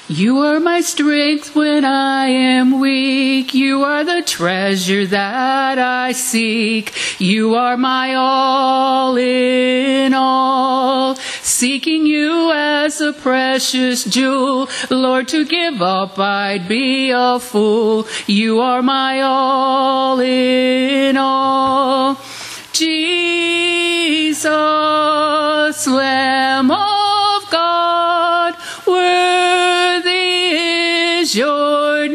You are my strength when I am weak. You are the treasure that I seek. You are my all in all. Seeking you as a precious jewel. Lord, to give up I'd be a fool. You are my all in all. Jesus, Lamb of God, worthy is your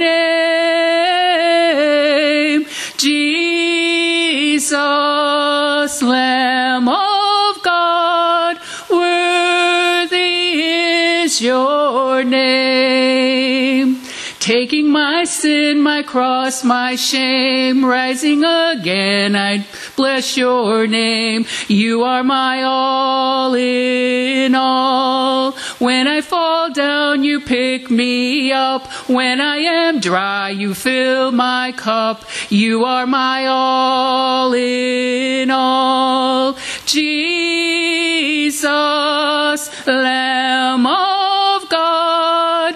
name. Jesus, Lamb of God, worthy is your name. Taking my sin, my cross, my shame, rising again, I bless your name. You are my all in all. When I fall down, you pick me up. When I am dry, you fill my cup. You are my all in all. Jesus, Lamb of God,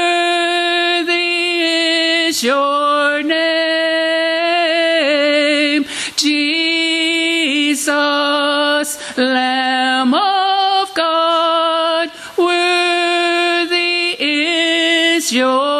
your name. Jesus, Lamb of God, worthy is your